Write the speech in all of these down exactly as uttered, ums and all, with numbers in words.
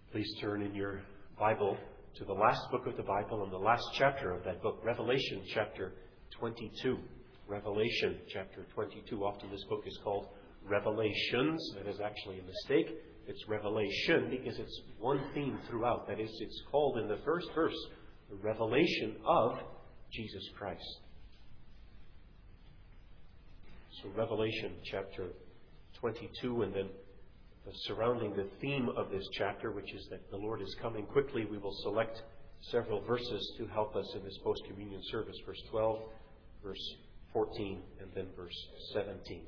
Please turn in your Bible to the last book of the Bible and the last chapter of that book, Revelation chapter twenty-two. Revelation chapter twenty-two. Often this book is called Revelations. That is actually a mistake. It's Revelation because it's one theme throughout. That is, it's called in the first verse, the revelation of Jesus Christ. So Revelation chapter twenty-two, and then surrounding the theme of this chapter, which is that the Lord is coming quickly, we will select several verses to help us in this post-communion service. Verse twelve, verse fourteen, and then verse seventeen.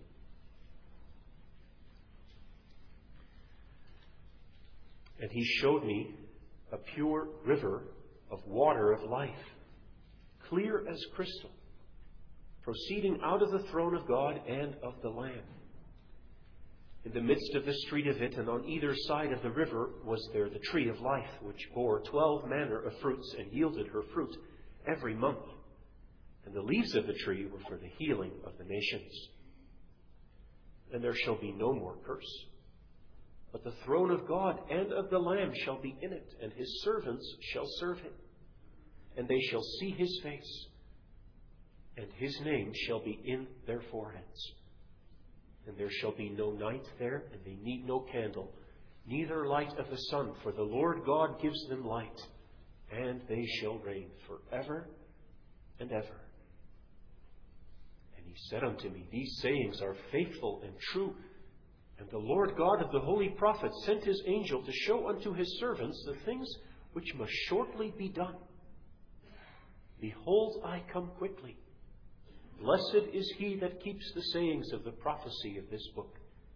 And he showed me a pure river of water of life, clear as crystal, proceeding out of the throne of God and of the Lamb. In the midst of the street of it, and on either side of the river, was there the tree of life, which bore twelve manner of fruits, and yielded her fruit every month. And the leaves of the tree were for the healing of the nations. And there shall be no more curse, but the throne of God and of the Lamb shall be in it, and his servants shall serve him. And they shall see his face, and his name shall be in their foreheads. And there shall be no night there, and they need no candle, neither light of the sun, for the Lord God gives them light, and they shall reign forever and ever. And he said unto me, These sayings are faithful and true. And the Lord God of the holy prophets sent his angel to show unto his servants the things which must shortly be done. Behold, I come quickly. Blessed is he that keeps the sayings of the prophecy of this book.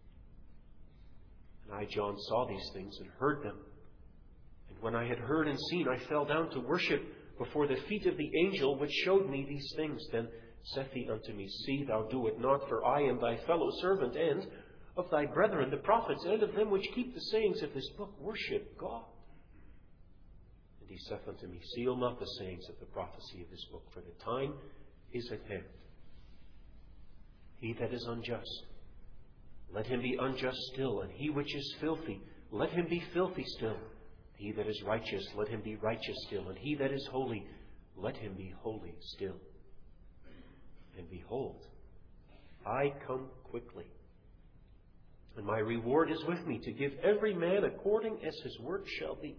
And I, John, saw these things and heard them. And when I had heard and seen, I fell down to worship before the feet of the angel which showed me these things. Then saith he unto me, See, thou do it not, for I am thy fellow servant, and of thy brethren the prophets, and of them which keep the sayings of this book. Worship God. And he saith unto me, Seal not the sayings of the prophecy of this book, for the time is at hand. He that is unjust, let him be unjust still, and he which is filthy, let him be filthy still. He that is righteous, let him be righteous still, and he that is holy, let him be holy still. And behold, I come quickly, and my reward is with me, to give every man according as his work shall be.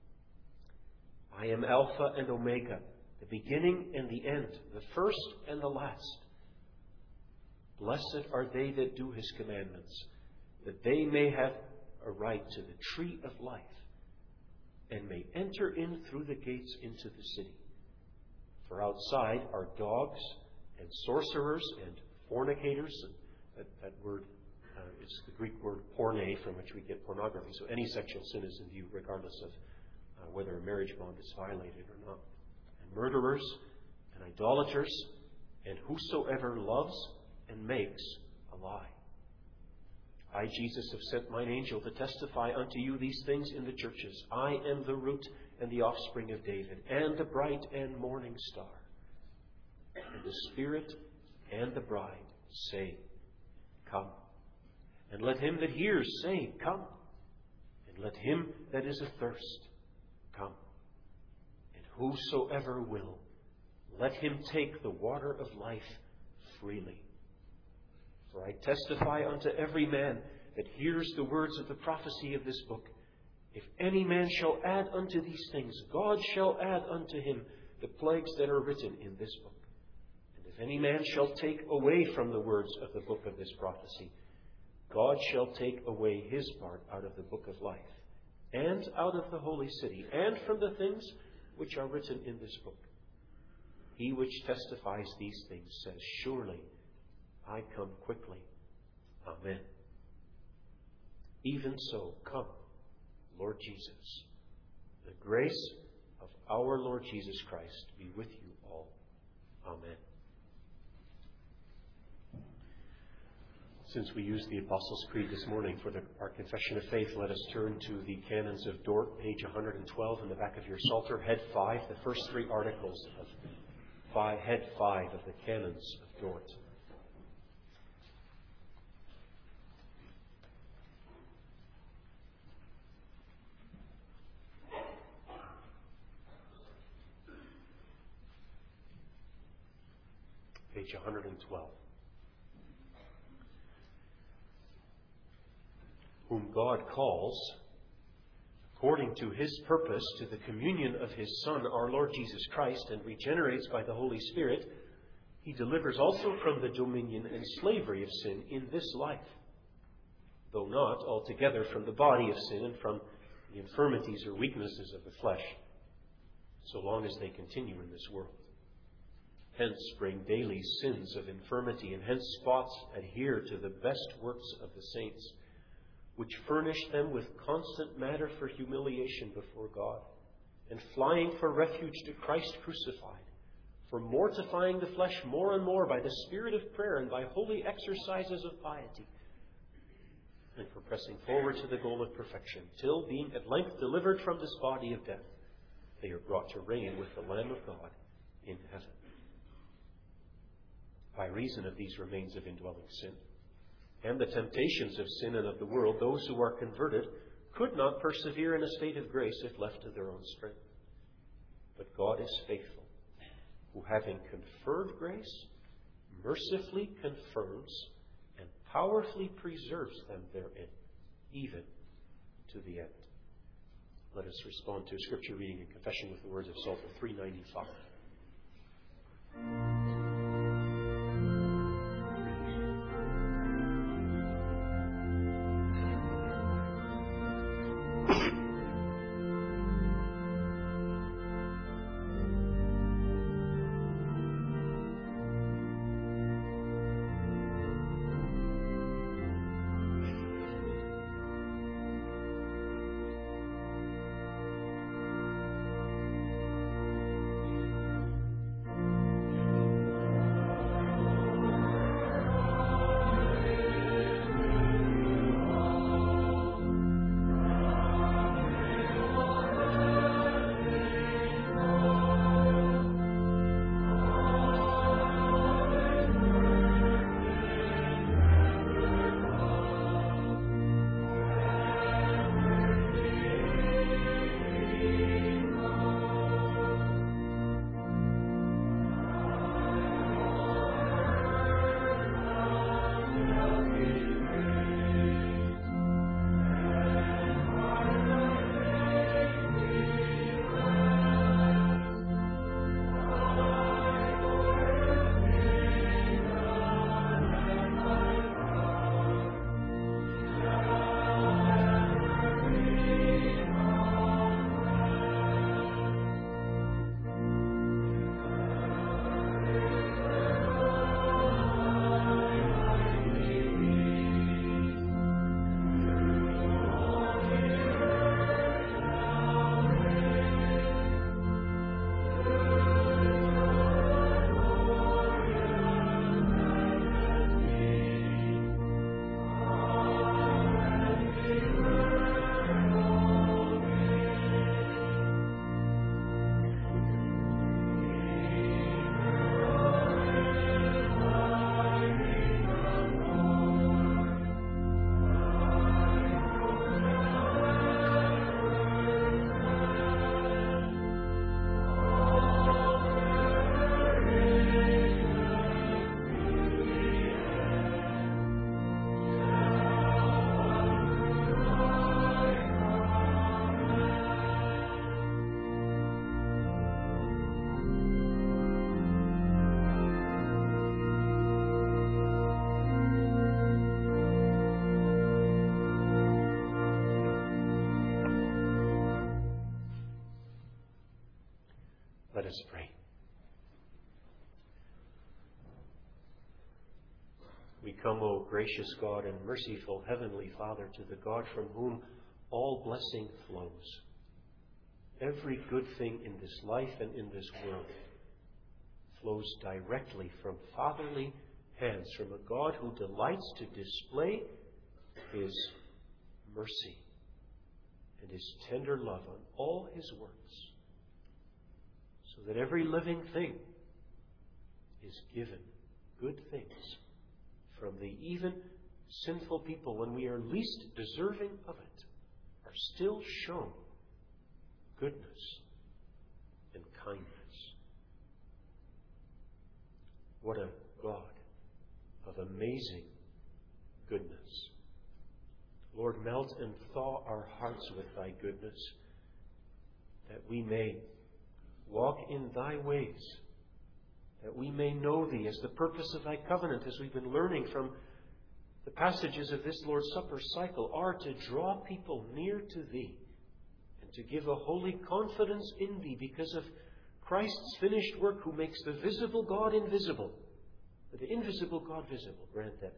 I am Alpha and Omega, the beginning and the end, the first and the last. Blessed are they that do his commandments, that they may have a right to the tree of life, and may enter in through the gates into the city. For outside are dogs, and sorcerers, and fornicators. And that, that word uh, is the Greek word porne, from which we get pornography. So any sexual sin is in view, regardless of uh, whether a marriage bond is violated or not. And murderers, and idolaters, and whosoever loves and makes a lie. I, Jesus, have sent mine angel to testify unto you these things in the churches. I am the root and the offspring of David, and the bright and morning star. And the Spirit and the bride say, Come. And let him that hears say, Come. And let him that is athirst come. And whosoever will, let him take the water of life freely. For I testify unto every man that hears the words of the prophecy of this book, if any man shall add unto these things, God shall add unto him the plagues that are written in this book. And if any man shall take away from the words of the book of this prophecy, God shall take away his part out of the book of life, and out of the holy city, and from the things which are written in this book. He which testifies these things says, Surely I come quickly. Amen. Even so, come, Lord Jesus. The grace of our Lord Jesus Christ be with you all. Amen. Since we used the Apostles' Creed this morning for the, our confession of faith, let us turn to the Canons of Dort, page one hundred twelve in the back of your Psalter, head five, the first three articles of five, head five of the Canons of Dort. page one hundred twelve. Whom God calls, according to His purpose, to the communion of His Son, our Lord Jesus Christ, and regenerates by the Holy Spirit, He delivers also from the dominion and slavery of sin in this life, though not altogether from the body of sin and from the infirmities or weaknesses of the flesh, so long as they continue in this world. Hence bring daily sins of infirmity, and hence spots adhere to the best works of the saints, which furnish them with constant matter for humiliation before God, and flying for refuge to Christ crucified, for mortifying the flesh more and more by the spirit of prayer and by holy exercises of piety, and for pressing forward to the goal of perfection, till, being at length delivered from this body of death, they are brought to reign with the Lamb of God in heaven. By reason of these remains of indwelling sin, and the temptations of sin and of the world, those who are converted could not persevere in a state of grace if left to their own strength. But God is faithful, who, having conferred grace, mercifully confirms and powerfully preserves them therein, even to the end. Let us respond to Scripture reading and confession with the words of Psalm three ninety-five. Let us pray. We come, O gracious God and merciful Heavenly Father, to the God from whom all blessing flows. Every good thing in this life and in this world flows directly from fatherly hands, from a God who delights to display His mercy and His tender love on all His works, so that every living thing is given good things from the even sinful people, when we are least deserving of it, are still shown goodness and kindness. What a God of amazing goodness. Lord, melt and thaw our hearts with Thy goodness, that we may walk in Thy ways, that we may know Thee as the purpose of Thy covenant, as we've been learning from the passages of this Lord's Supper cycle, are to draw people near to Thee and to give a holy confidence in Thee because of Christ's finished work, who makes the visible God invisible, the invisible God visible. Grant that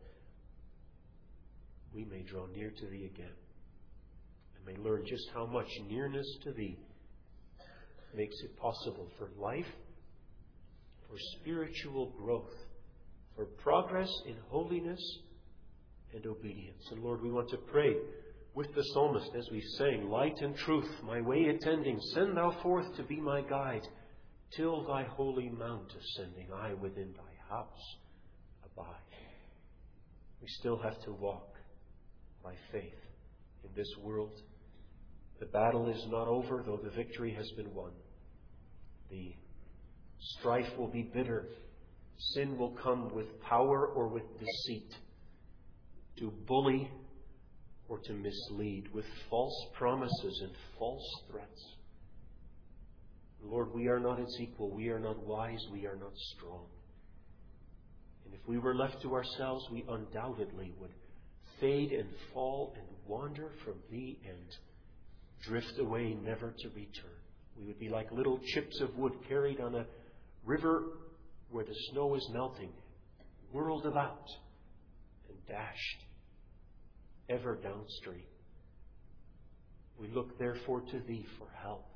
we may draw near to Thee again and may learn just how much nearness to Thee makes it possible for life, for spiritual growth, for progress in holiness and obedience. And Lord, we want to pray with the psalmist as we sang, "Light and truth, my way attending, send Thou forth to be my guide, till Thy holy mount ascending, I within Thy house abide." We still have to walk by faith in this world. The battle is not over, though the victory has been won. The strife will be bitter. Sin will come with power or with deceit, to bully or to mislead, with false promises and false threats. Lord, we are not its equal. We are not wise. We are not strong. And if we were left to ourselves, we undoubtedly would fade and fall and wander from Thee and drift away, never to return. We would be like little chips of wood carried on a river where the snow is melting, whirled about and dashed ever downstream. We look therefore to Thee for help,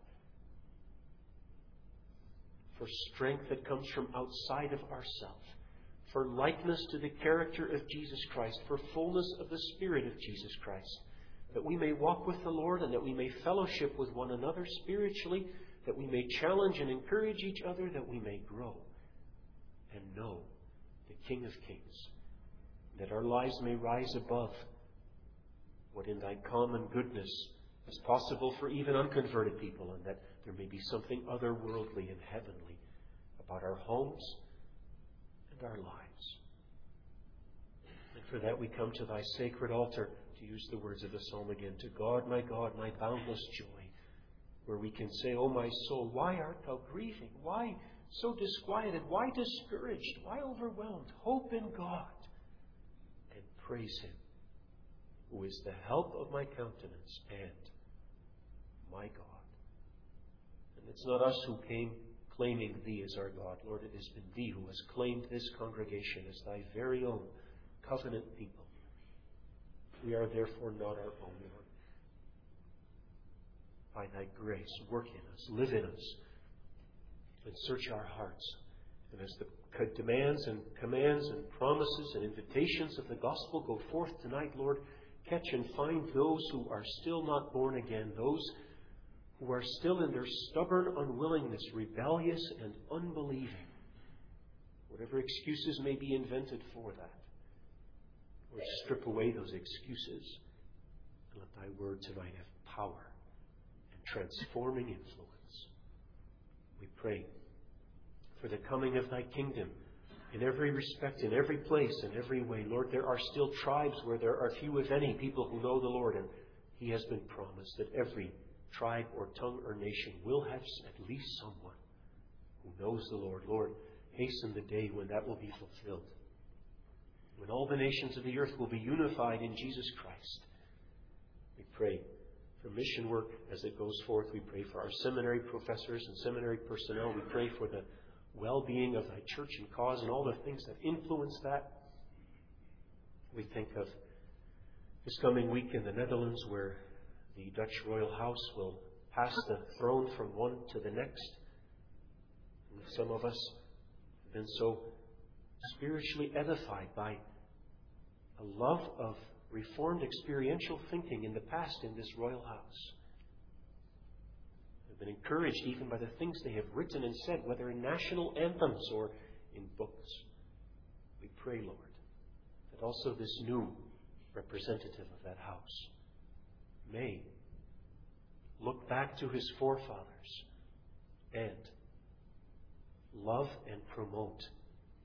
for strength that comes from outside of ourselves, for likeness to the character of Jesus Christ, for fullness of the Spirit of Jesus Christ, that we may walk with the Lord and that we may fellowship with one another spiritually, that we may challenge and encourage each other, that we may grow and know the King of Kings, that our lives may rise above what in Thy common goodness is possible for even unconverted people, and that there may be something otherworldly and heavenly about our homes and our lives. And for that we come to Thy sacred altar, to use the words of the psalm again, to God, my God, my boundless joy, where we can say, "O my soul, why art thou grieving? Why so disquieted? Why discouraged? Why overwhelmed? Hope in God and praise Him, who is the help of my countenance and my God." And it's not us who came claiming Thee as our God. Lord, it has been Thee who has claimed this congregation as Thy very own covenant people. We are therefore not our own, Lord. By Thy grace, work in us, live in us, and search our hearts. And as the demands and commands and promises and invitations of the gospel go forth tonight, Lord, catch and find those who are still not born again, those who are still in their stubborn unwillingness, rebellious and unbelieving. Whatever excuses may be invented for that, Lord, strip away those excuses and let Thy word tonight have power and transforming influence. We pray for the coming of Thy kingdom in every respect, in every place, in every way. Lord, there are still tribes where there are few, if any, people who know the Lord, and He has been promised that every tribe or tongue or nation will have at least someone who knows the Lord. Lord, hasten the day when that will be fulfilled, when all the nations of the earth will be unified in Jesus Christ. We pray for mission work as it goes forth. We pray for our seminary professors and seminary personnel. We pray for the well-being of Thy church and cause and all the things that influence that. We think of this coming week in the Netherlands, where the Dutch royal house will pass the throne from one to the next. And some of us have been so spiritually edified by a love of Reformed experiential thinking in the past in this royal house. We've been encouraged even by the things they have written and said, whether in national anthems or in books. We pray, Lord, that also this new representative of that house may look back to his forefathers and love and promote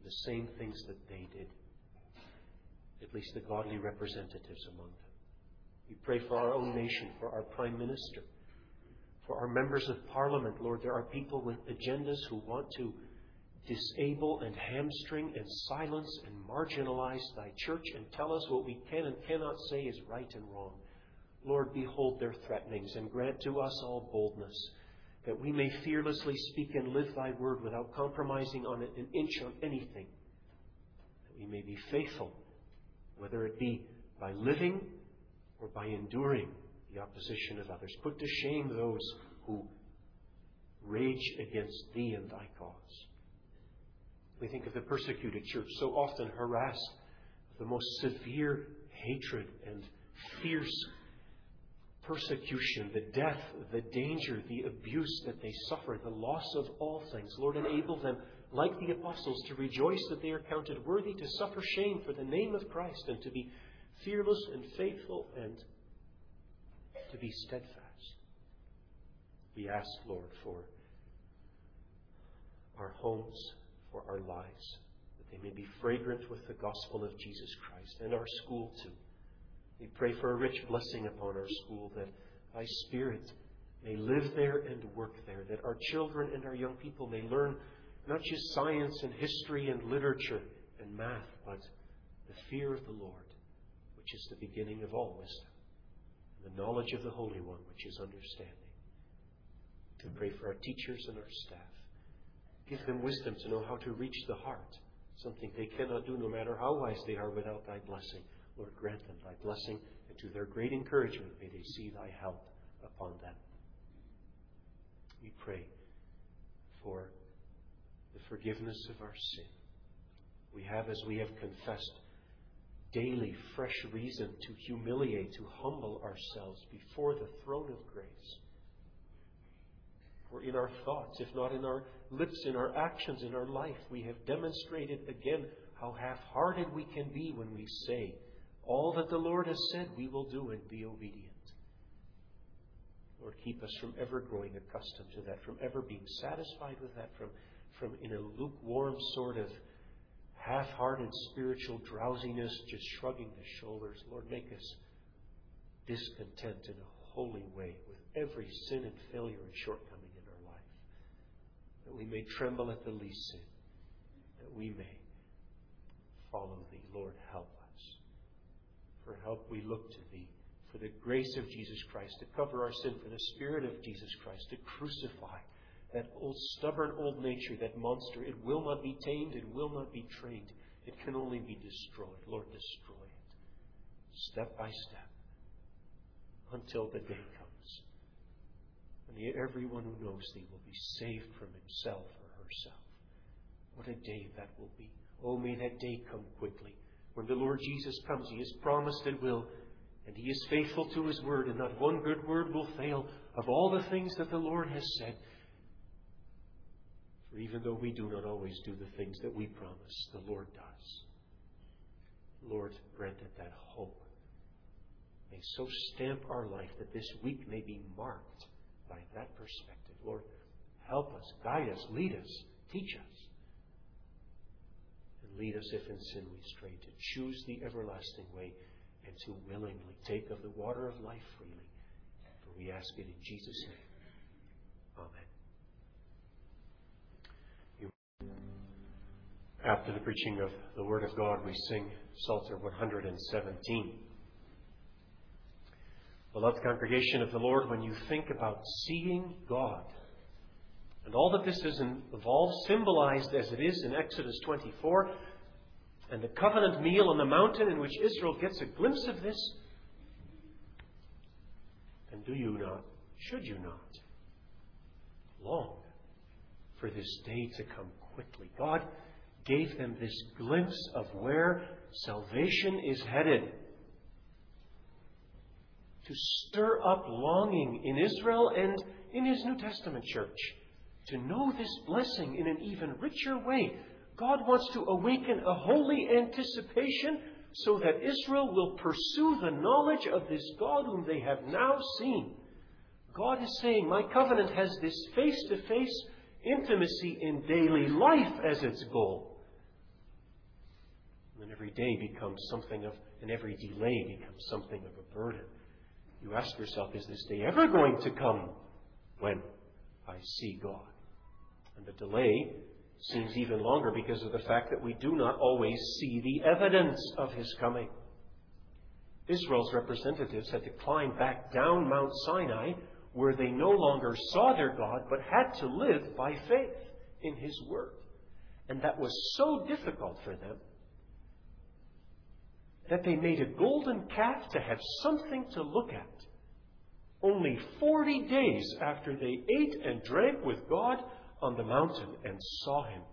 the same things that they did, at least the godly representatives among them. We pray for our own nation, for our Prime Minister, for our members of Parliament. Lord, there are people with agendas who want to disable and hamstring and silence and marginalize Thy church and tell us what we can and cannot say is right and wrong. Lord, behold their threatenings and grant to us all boldness, that we may fearlessly speak and live Thy word without compromising on it an inch on anything. That we may be faithful, whether it be by living or by enduring the opposition of others. Put to shame those who rage against Thee and Thy cause. We think of the persecuted church, so often harassed with the most severe hatred and fierce persecution, the death, the danger, the abuse that they suffer, the loss of all things. Lord, enable them, like the apostles, to rejoice that they are counted worthy to suffer shame for the name of Christ and to be fearless and faithful and to be steadfast. We ask, Lord, for our homes, for our lives, that they may be fragrant with the gospel of Jesus Christ, and our school too. We pray for a rich blessing upon our school, that Thy Spirit may live there and work there, that our children and our young people may learn not just science and history and literature and math, but the fear of the Lord, which is the beginning of all wisdom, and the knowledge of the Holy One, which is understanding. We pray for our teachers and our staff. Give them wisdom to know how to reach the heart, something they cannot do no matter how wise they are without Thy blessing. Lord, grant them Thy blessing, and to their great encouragement may they see Thy help upon them. We pray for the forgiveness of our sin. We have, as we have confessed, daily fresh reason to humiliate, to humble ourselves before the throne of grace. For in our thoughts, if not in our lips, in our actions, in our life, we have demonstrated again how half-hearted we can be when we say, all that the Lord has said we will do and be obedient. Lord, keep us from ever growing accustomed to that, from ever being satisfied with that, from, from in a lukewarm sort of half-hearted spiritual drowsiness, just shrugging the shoulders. Lord, make us discontent in a holy way with every sin and failure and shortcoming in our life, that we may tremble at the least sin, that we may follow Thee. Lord, help us. For help we look to Thee, for the grace of Jesus Christ to cover our sin, for the Spirit of Jesus Christ to crucify that old stubborn old nature, that monster. It will not be tamed, it will not be trained. It can only be destroyed. Lord, destroy it, step by step, until the day comes when everyone who knows Thee will be saved from himself or herself. What a day that will be. Oh, may that day come quickly. When the Lord Jesus comes, He has promised it will, and He is faithful to His word, and not one good word will fail of all the things that the Lord has said. For even though we do not always do the things that we promise, the Lord does. Lord, grant that that hope may so stamp our life that this week may be marked by that perspective. Lord, help us, guide us, lead us, teach us. Lead us, if in sin we stray, to choose the everlasting way and to willingly take of the water of life freely. For we ask it in Jesus' name. Amen. You... After the preaching of the Word of God, we sing Psalter one hundred seventeen. Beloved congregation of the Lord, when you think about seeing God, and all that this is involved, symbolized as it is in Exodus twenty-four, and the covenant meal on the mountain in which Israel gets a glimpse of this, then do you not, should you not, long for this day to come quickly? God gave them this glimpse of where salvation is headed, to stir up longing in Israel and in His New Testament church, to know this blessing in an even richer way. God wants to awaken a holy anticipation so that Israel will pursue the knowledge of this God whom they have now seen. God is saying, my covenant has this face-to-face intimacy in daily life as its goal. And then every day becomes something of, and every delay becomes something of a burden. You ask yourself, is this day ever going to come when I see God? And the delay seems even longer because of the fact that we do not always see the evidence of His coming. Israel's representatives had to climb back down Mount Sinai, where they no longer saw their God, but had to live by faith in His Word. And that was so difficult for them that they made a golden calf to have something to look at. Only forty days after they ate and drank with God on the mountain and saw Him.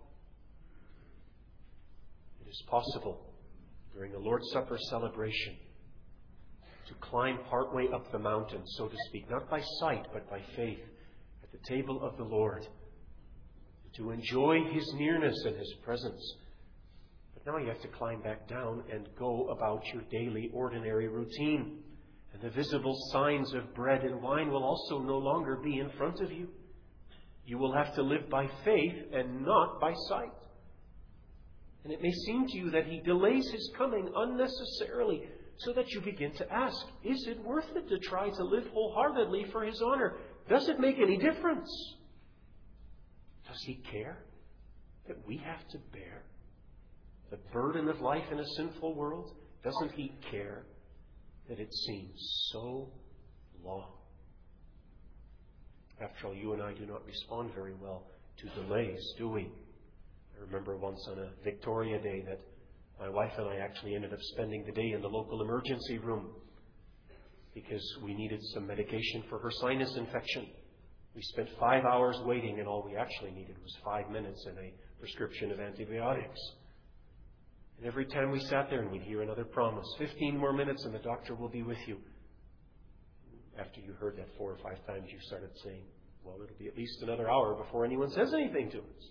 It is possible during a Lord's Supper celebration to climb partway up the mountain, so to speak, not by sight but by faith, at the table of the Lord, to enjoy His nearness and His presence. But now you have to climb back down and go about your daily, ordinary routine. And the visible signs of bread and wine will also no longer be in front of you. You will have to live by faith and not by sight. And it may seem to you that He delays His coming unnecessarily, so that you begin to ask, is it worth it to try to live wholeheartedly for His honor? Does it make any difference? Does He care that we have to bear the burden of life in a sinful world? Doesn't He care that it seems so long? After all, you and I do not respond very well to delays, do we? I remember once on a Victoria Day that my wife and I actually ended up spending the day in the local emergency room because we needed some medication for her sinus infection. We spent five hours waiting, and all we actually needed was five minutes and a prescription of antibiotics. And every time we sat there and we'd hear another promise, fifteen more minutes and the doctor will be with you. After you heard that four or five times, you started saying, well, it'll be at least another hour before anyone says anything to us.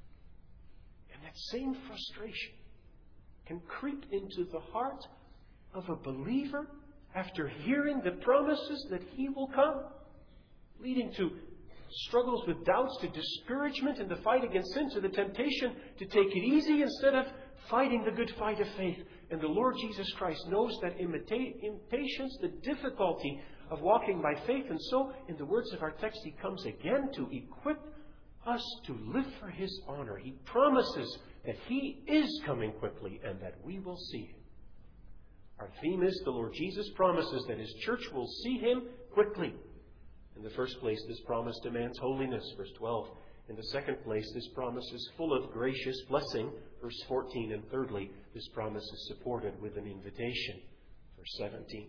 And that same frustration can creep into the heart of a believer after hearing the promises that He will come, leading to struggles with doubts, to discouragement in the fight against sin, to the temptation to take it easy instead of fighting the good fight of faith. And the Lord Jesus Christ knows that imita- impatience, the difficulty of walking by faith. And so, in the words of our text, He comes again to equip us to live for His honor. He promises that He is coming quickly and that we will see Him. Our theme is the Lord Jesus promises that His church will see Him quickly. In the first place, this promise demands holiness, verse twelve. In the second place, this promise is full of gracious blessing, verse fourteen. And thirdly, this promise is supported with an invitation, verse seventeen.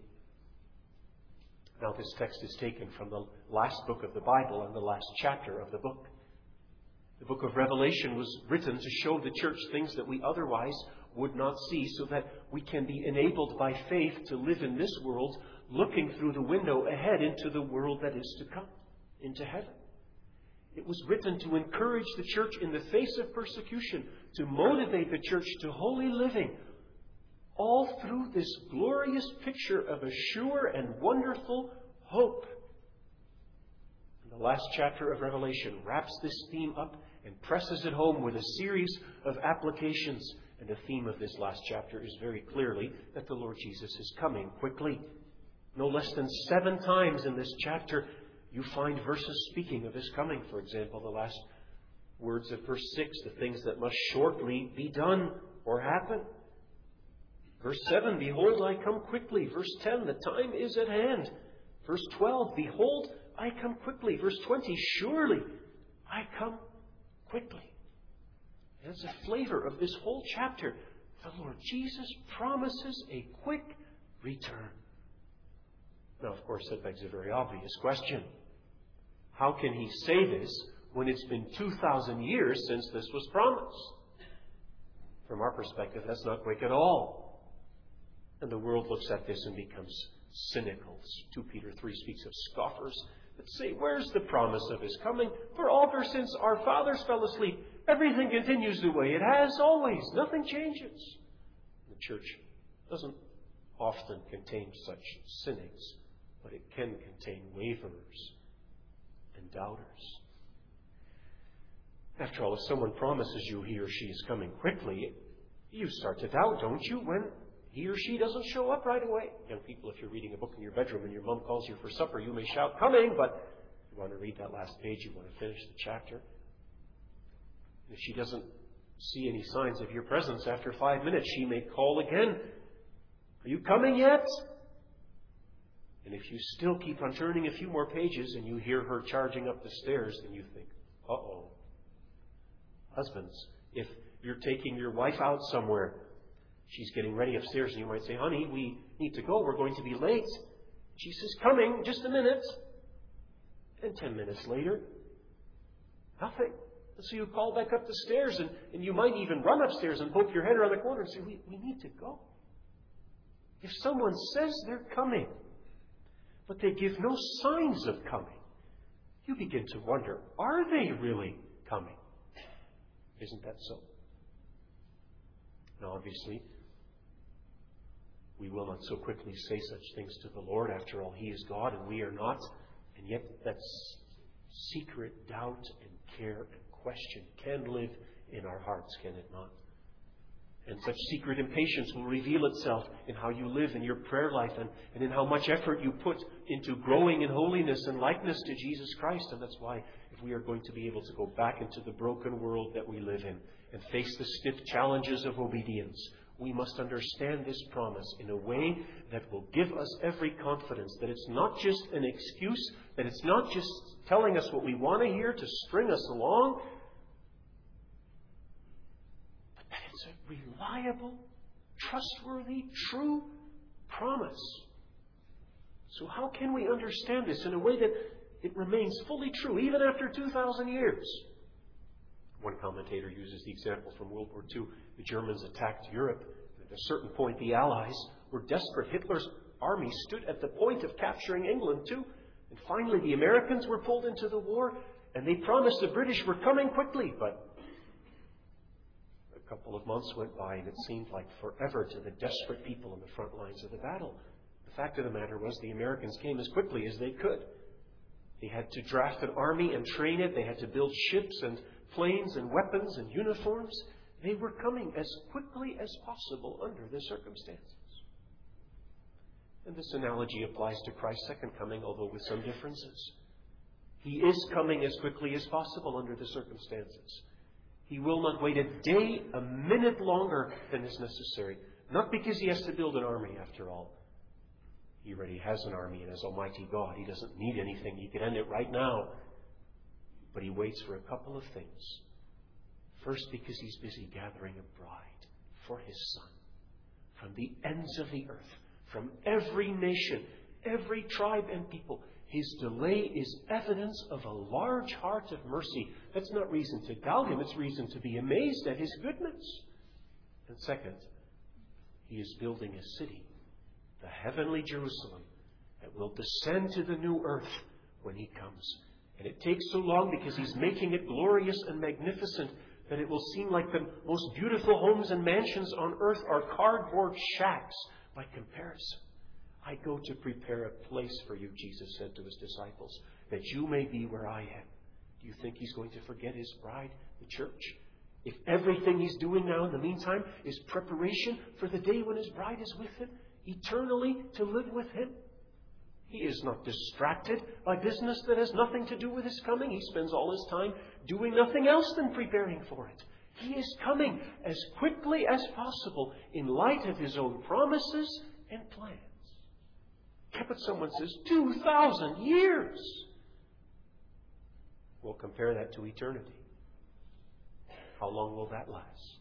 Now, this text is taken from the last book of the Bible and the last chapter of the book. The book of Revelation was written to show the church things that we otherwise would not see, so that we can be enabled by faith to live in this world, looking through the window ahead into the world that is to come, into heaven. It was written to encourage the church in the face of persecution, to motivate the church to holy living, all through this glorious picture of a sure and wonderful hope. And the last chapter of Revelation wraps this theme up and presses it home with a series of applications. And the theme of this last chapter is very clearly that the Lord Jesus is coming quickly. No less than seven times in this chapter you find verses speaking of His coming. For example, the last words of verse six, the things that must shortly be done or happen. Verse seven, behold, I come quickly. Verse ten, the time is at hand. Verse twelve, behold, I come quickly. Verse twenty, surely I come quickly. That's the flavor of this whole chapter. The Lord Jesus promises a quick return. Now, of course, that begs a very obvious question. How can He say this when it's been two thousand years since this was promised? From our perspective, that's not quick at all. And the world looks at this and becomes cynical. Second Peter three speaks of scoffers that say, where's the promise of His coming? For ever since our fathers fell asleep, everything continues the way it has always. Nothing changes. The church doesn't often contain such cynics, but it can contain waverers and doubters. After all, if someone promises you he or she is coming quickly, You start to doubt, don't you, when he or she doesn't show up right away. Young people, if you're reading a book in your bedroom and your mom calls you for supper, you may shout, "Coming!" But you want to read that last page, you want to finish the chapter. If she doesn't see any signs of your presence after five minutes, she may call again. "Are you coming yet?" And if you still keep on turning a few more pages and you hear her charging up the stairs, then you think, uh-oh. Husbands, if you're taking your wife out somewhere, she's getting ready upstairs, and you might say, "Honey, we need to go. We're going to be late." She says, "Coming, just a minute." And ten minutes later, nothing. And so you call back up the stairs, and, and you might even run upstairs and poke your head around the corner and say, we, we need to go. If someone says they're coming, but they give no signs of coming, you begin to wonder, are they really coming? Isn't that so? Now, obviously, we will not so quickly say such things to the Lord. After all, He is God and we are not. And yet that secret doubt and care and question can live in our hearts, can it not? And such secret impatience will reveal itself in how you live in your prayer life and, and in how much effort you put into growing in holiness and likeness to Jesus Christ. And that's why if we are going to be able to go back into the broken world that we live in and face the stiff challenges of obedience, we must understand this promise in a way that will give us every confidence that it's not just an excuse, that it's not just telling us what we want to hear to string us along, but that it's a reliable, trustworthy, true promise. So how can we understand this in a way that it remains fully true even after two thousand years? One commentator uses the example from World War Two. The Germans attacked Europe. At a certain point, the Allies were desperate. Hitler's army stood at the point of capturing England, too. And finally, the Americans were pulled into the war, and they promised the British were coming quickly. But a couple of months went by, and it seemed like forever to the desperate people in the front lines of the battle. The fact of the matter was the Americans came as quickly as they could. They had to draft an army and train it. They had to build ships and planes and weapons and uniforms. They were coming as quickly as possible under the circumstances. And this analogy applies to Christ's second coming, although with some differences. He is coming as quickly as possible under the circumstances. He will not wait a day, a minute longer than is necessary. Not because He has to build an army, after all. He already has an army, and as Almighty God, He doesn't need anything. He could end it right now. But He waits for a couple of things. First, because He's busy gathering a bride for His Son from the ends of the earth, from every nation, every tribe and people. His delay is evidence of a large heart of mercy. That's not reason to doubt Him. It's reason to be amazed at His goodness. And second, He is building a city, the heavenly Jerusalem, that will descend to the new earth when He comes. And it takes so long because He's making it glorious and magnificent that it will seem like the most beautiful homes and mansions on earth are cardboard shacks by comparison. "I go to prepare a place for you," Jesus said to His disciples, "that you may be where I am." Do you think He's going to forget His bride, the church? If everything He's doing now in the meantime is preparation for the day when His bride is with Him, eternally to live with Him? He is not distracted by business that has nothing to do with His coming. He spends all His time doing nothing else than preparing for it. He is coming as quickly as possible in light of His own promises and plans. But someone says, two thousand years! We'll compare that to eternity. How long will that last?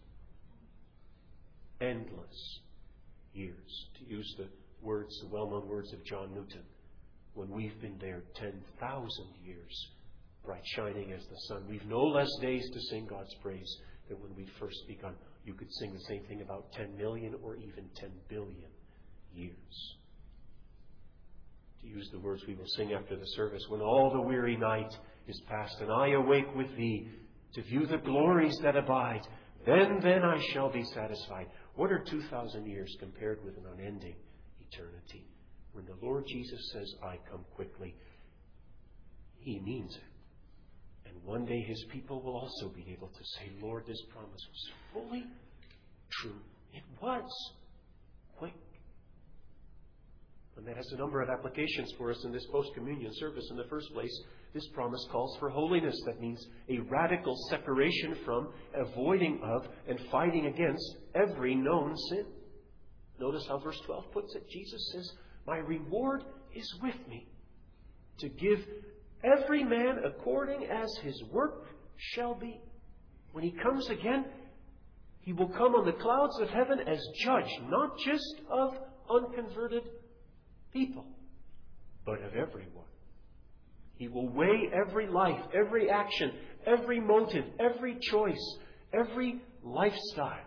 Endless years. To use the words, the well-known words of John Newton, when we've been there ten thousand years, bright shining as the sun, we've no less days to sing God's praise than when we first begun. You could sing the same thing about ten million or even ten billion years. To use the words we will sing after the service, when all the weary night is past and I awake with Thee to view the glories that abide, then, then I shall be satisfied. What are two thousand years compared with an unending eternity? When the Lord Jesus says, "I come quickly," He means it. And one day His people will also be able to say, "Lord, this promise was fully true. It was quick. And that has a number of applications for us in this post-communion service. In the first place, this promise calls for holiness. That means a radical separation from, avoiding of, and fighting against every known sin. Notice how verse twelve puts it. Jesus says, my reward is with me to give every man according as his work shall be. When he comes again, he will come on the clouds of heaven as judge, not just of unconverted people, but of everyone. He will weigh every life, every action, every motive, every choice, every lifestyle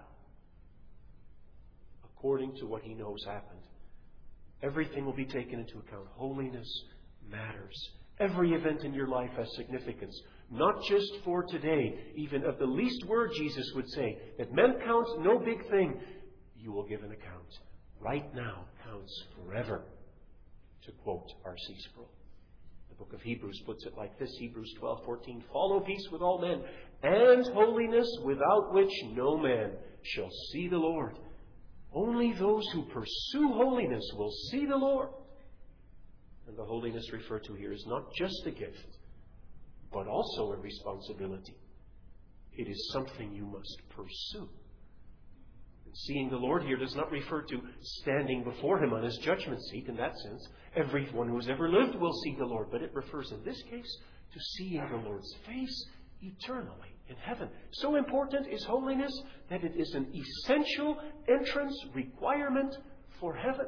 according to what he knows happened. Everything will be taken into account. Holiness matters. Every event in your life has significance. Not just for today. Even of the least word, Jesus would say, that men count no big thing. You will give an account. Right now counts forever. To quote R C Sproul. The book of Hebrews puts it like this. Hebrews twelve fourteen. Follow peace with all men, and holiness, without which no man shall see the Lord. Only those who pursue holiness will see the Lord. And the holiness referred to here is not just a gift, but also a responsibility. It is something you must pursue. And seeing the Lord here does not refer to standing before Him on His judgment seat in that sense. Everyone who has ever lived will see the Lord, but it refers in this case to seeing the Lord's face eternally in heaven. So important is holiness that it is an essential entrance requirement for heaven.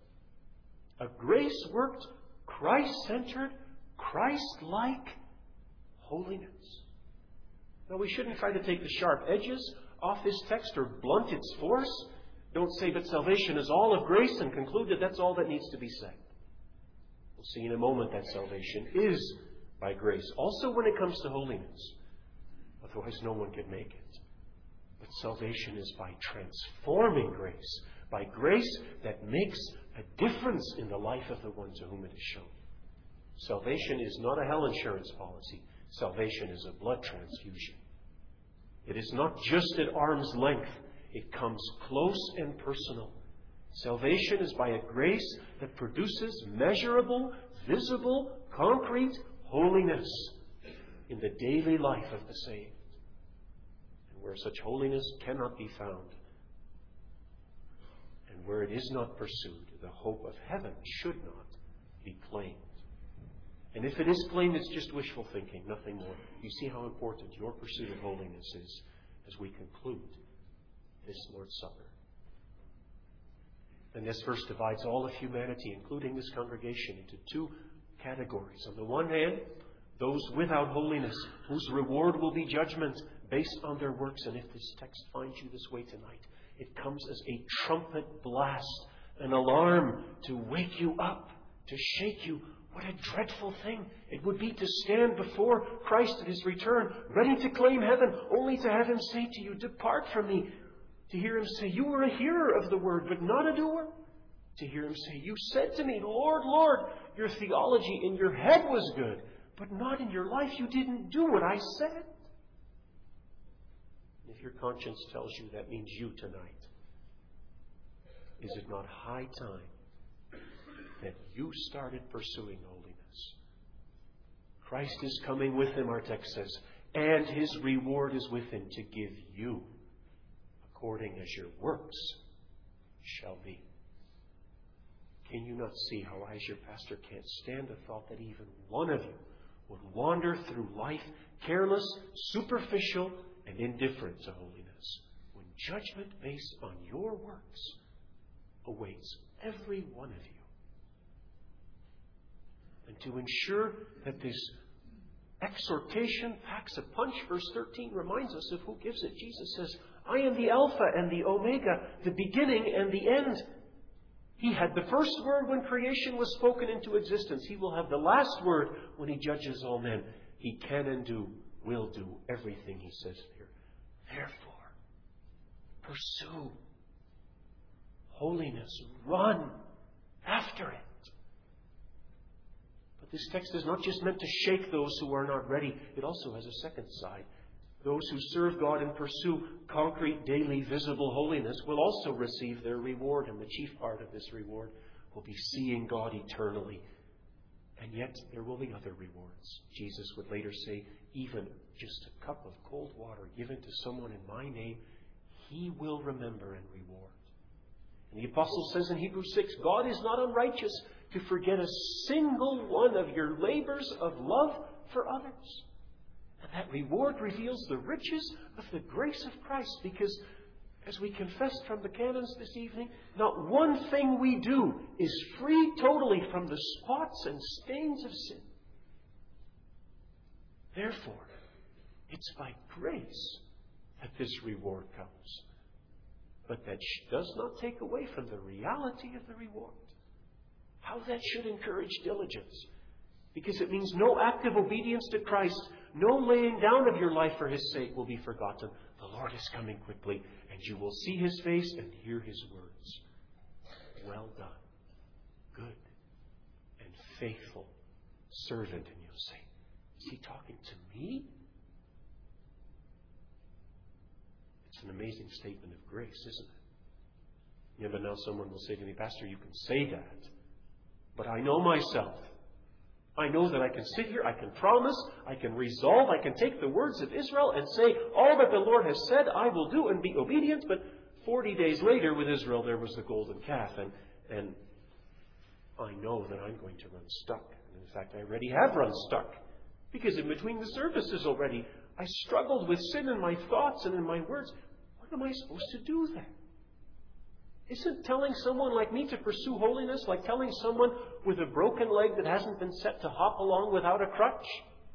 A grace-worked, Christ-centered, Christ-like holiness. Now, we shouldn't try to take the sharp edges off this text or blunt its force. Don't say that salvation is all of grace and conclude that that's all that needs to be said. We'll see in a moment that salvation is by grace. Also when it comes to holiness. Otherwise no one could make it. But salvation is by transforming grace. By grace that makes a difference in the life of the one to whom it is shown. Salvation is not a health insurance policy. Salvation is a blood transfusion. It is not just at arm's length. It comes close and personal. Salvation is by a grace that produces measurable, visible, concrete holiness in the daily life of the saved. And where such holiness cannot be found, and where it is not pursued, the hope of heaven should not be claimed. And if it is claimed, it's just wishful thinking, nothing more. You see how important your pursuit of holiness is as we conclude this Lord's Supper. And this verse divides all of humanity, including this congregation, into two categories. On the one hand, those without holiness, whose reward will be judgment based on their works. And if this text finds you this way tonight, it comes as a trumpet blast, an alarm to wake you up, to shake you. What a dreadful thing it would be to stand before Christ at His return, ready to claim heaven, only to have Him say to you, "Depart from me." To hear Him say, "You were a hearer of the word, but not a doer." To hear Him say, "You said to me, 'Lord, Lord,' your theology in your head was good, but not in your life. You didn't do what I said." And if your conscience tells you that means you tonight, is it not high time that you started pursuing holiness? Christ is coming with Him, our text says, and His reward is with Him to give you according as your works shall be. Can you not see how I, as your pastor, can't stand the thought that even one of you would wander through life careless, superficial, and indifferent to holiness, when judgment based on your works awaits every one of you? And to ensure that this exhortation packs a punch, verse thirteen reminds us of who gives it. Jesus says, "I am the Alpha and the Omega, the beginning and the end." He had the first word when creation was spoken into existence. He will have the last word when He judges all men. He can and do, will do everything He says here. Therefore, pursue holiness. Run after it. But this text is not just meant to shake those who are not ready. It also has a second side. Those who serve God and pursue concrete, daily, visible holiness will also receive their reward, and the chief part of this reward will be seeing God eternally. And yet there will be other rewards. Jesus would later say, even just a cup of cold water given to someone in my name, He will remember and reward. And the Apostle says in Hebrews six, God is not unrighteous to forget a single one of your labors of love for others. And that reward reveals the riches of the grace of Christ, because as we confessed from the canons this evening, not one thing we do is free totally from the spots and stains of sin. Therefore, it's by grace that this reward comes. But that does not take away from the reality of the reward. How that should encourage diligence. Because it means no active obedience to Christ, no laying down of your life for His sake will be forgotten. The Lord is coming quickly, and you will see His face and hear His words. Well done, good and faithful servant. And you'll say, is He talking to me? It's an amazing statement of grace, isn't it? Yeah, but now someone will say to me, Pastor, you can say that, but I know myself. I know that I can sit here, I can promise, I can resolve, I can take the words of Israel and say, all that the Lord has said I will do and be obedient. But forty days later with Israel there was the golden calf, and, and I know that I'm going to run stuck. And in fact, I already have run stuck, because in between the services already I struggled with sin in my thoughts and in my words. What am I supposed to do then? Isn't telling someone like me to pursue holiness like telling someone with a broken leg that hasn't been set to hop along without a crutch?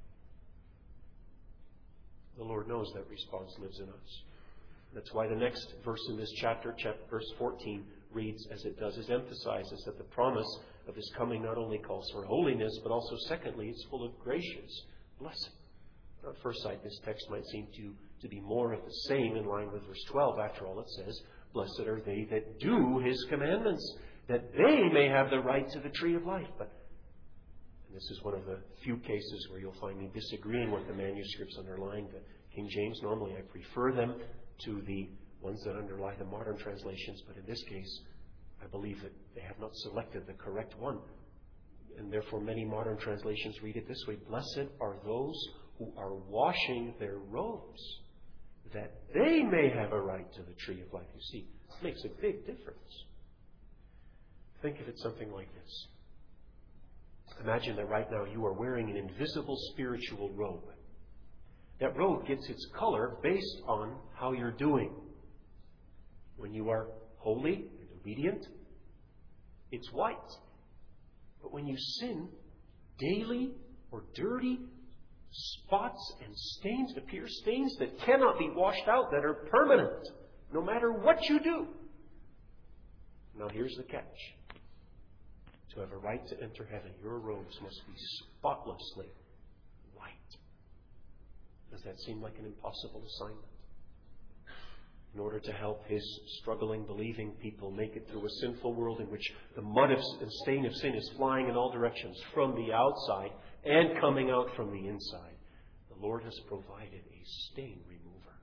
The Lord knows that response lives in us. That's why the next verse in this chapter, verse fourteen, reads as it does. It emphasizes that the promise of His coming not only calls for holiness, but also, secondly, it's full of gracious blessing. At first sight, this text might seem to, to be more of the same, in line with verse twelve. After all, it says, blessed are they that do His commandments, that they may have the right to the tree of life. But and this is one of the few cases where you'll find me disagreeing with the manuscripts underlying the King James. Normally I prefer them to the ones that underlie the modern translations, but in this case I believe that they have not selected the correct one. And therefore many modern translations read it this way: blessed are those who are washing their robes, that they may have a right to the tree of life. You see, it makes a big difference. Think of it something like this. Imagine that right now you are wearing an invisible spiritual robe. That robe gets its color based on how you're doing. When you are holy and obedient, it's white. But when you sin daily or dirty, spots and stains appear, stains that cannot be washed out, that are permanent, no matter what you do. Now here's the catch. To have a right to enter heaven, your robes must be spotlessly white. Does that seem like an impossible assignment? In order to help His struggling, believing people make it through a sinful world in which the mud and stain of sin is flying in all directions, from the outside and coming out from the inside, the Lord has provided a stain remover.